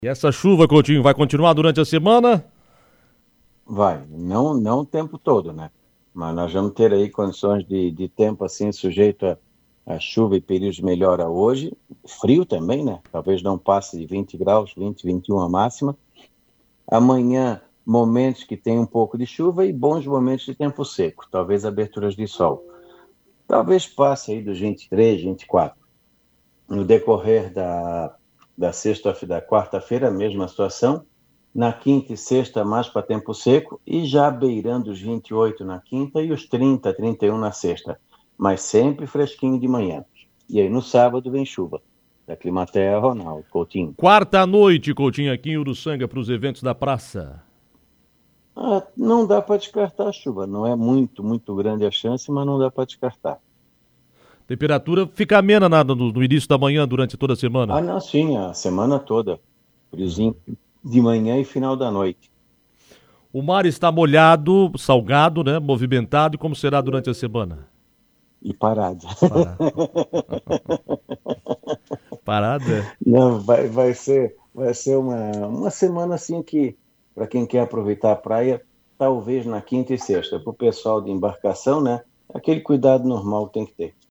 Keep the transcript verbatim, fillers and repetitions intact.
E essa chuva, Coutinho, vai continuar durante a semana? Vai, não, não o tempo todo, né? Mas nós vamos ter aí condições de, de tempo assim, sujeito a, a chuva e períodos melhora hoje. Frio também, né? Talvez não passe de vinte graus, vinte, vinte e um a máxima. Amanhã, momentos que tem um pouco de chuva e bons momentos de tempo seco. Talvez aberturas de sol. Talvez passe aí dos vinte e três, vinte e quatro. No decorrer da, da sexta, da quarta-feira, a mesma situação. Na quinta e sexta, mais para tempo seco, e já beirando os vinte e oito na quinta e os trinta, trinta e um na sexta. Mas sempre fresquinho de manhã. E aí no sábado vem chuva. Da Climatea, Ronaldo Coutinho. Quarta noite, Coutinho, aqui em Uruçanga, para os eventos da praça. Ah, não dá para descartar a chuva. Não é muito, muito grande a chance, mas não dá para descartar. Temperatura fica amena nada no, no início da manhã, durante toda a semana. Ah, não, sim, a semana toda. Friozinho de manhã e final da noite. O mar está molhado, salgado, né? Movimentado. E como será durante a semana? E parada. Parada. Parada? Não, vai, vai ser, vai ser uma, uma semana assim que, para quem quer aproveitar a praia, talvez na quinta e sexta. Para o pessoal de embarcação, né? Aquele cuidado normal tem que ter.